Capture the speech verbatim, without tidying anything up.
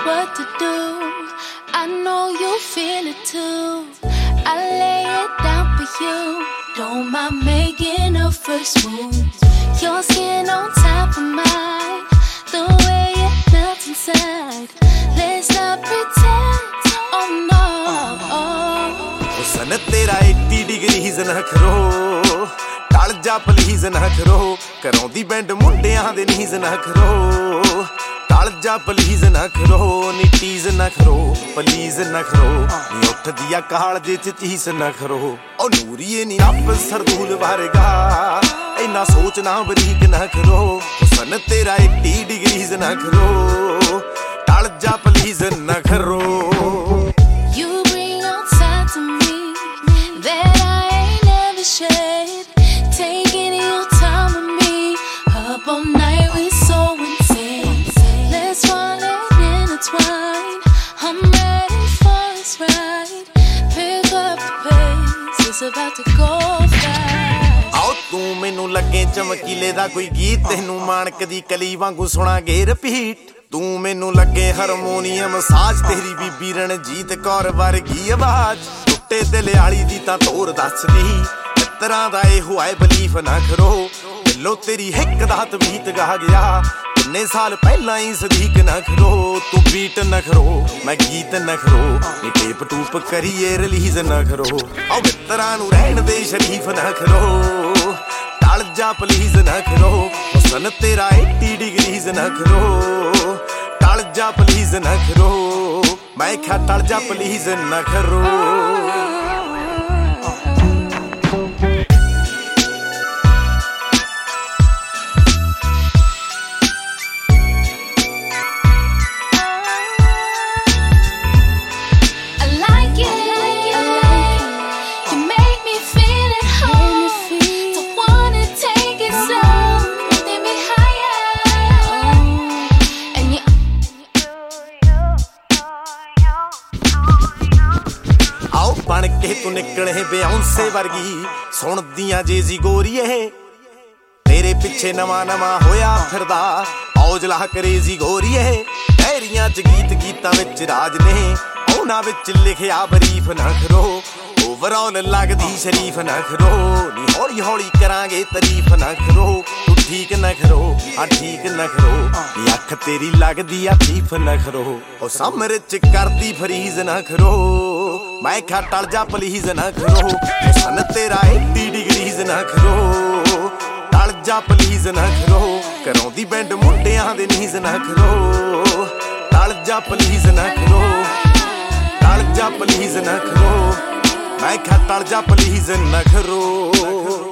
what to do. I know you feel it too. I lay it down for you. Don't mind making a first move. Your skin on top of mine, the way it melts inside. Let's not pretend, oh no. हुस्न तेरा eighty degrees ना करो, टल जा please ना करो, कराउंदी band मुंडियां दे नीज ना करो, टल जा प्लीज ना करो, नी टीज ना करो, प्लीज ना करो, नी उठ दिया काल जे च चीज ना करो, ओ नूरिए नी आप सरदूल वारेगा, इन्ना सोचना बरीक ना करो, हुस्न तेरा eighty degrees ना करो, टल जा प्लीज ना करो. You bring out side to me that I ain't never shared. Taking your time with me, up all night we so insane. Let's fall and intertwine. I'm ready for this ride. Pick up the pace, it's about to go fast. आओ तू मैनू लगे चमकीले दा कोई गीत, तेनू मानक दी कली वांगू सुणांगे रिपीट. तू मैनू लगे हारमोनीयम साज, तेरी बीबी रणजीत कौर वर्गी आवाज. टुੱਟੇ दिल आली दी तां तोर दसदी, तरह दा इहो है बलीफ ना करो, दिलों तेरी हिक दा तवीत गा गया, किन्ने साल पहला ही सदीक ना करो. तू बीट ना करो, मैं गीत ना करो, नी टेप टूप करिए रिलीज ना करो. आओ मित्तरां नू रहन दे शरीफ ना करो, टल जा प्लीज ना करो, हुस्न तेरा eighty degrees ना करो, टल जा प्लीज ना करो, मैं क्या टल जा प्लीज ना करो. बन के तू निकले बेऔंसे वर्गी, सुनदियां जेजी गोरीए, तेरे पिछे नवा नवा होया फिरदा औजला करेजी गोरीए. डायरियां च गीत गीतां विच राज ने, उन्हां विच लिखिया बरीफ ना करो, ओवरऑल लगदी शरीफ ना करो, नी हौली हौली करांगे तारीफ ना करो. तू ठीक ना करो, हाँ ठीक ना करो, नी अख तेरी लगदी आ चीफ ना करो, ओ सामरे च करदी फरीज ना करो, मैं क्या टल जा प्लीज ना करो, हुस्न तेरा eighty degrees ना करो, टल जा प्लीज ना करो, कराउंदी बैंड मुंडियां दे नीज ना करो, टल जा प्लीज ना करो, टल जा प्लीज ना करो, मैं क्या टल जा प्लीज ना करो.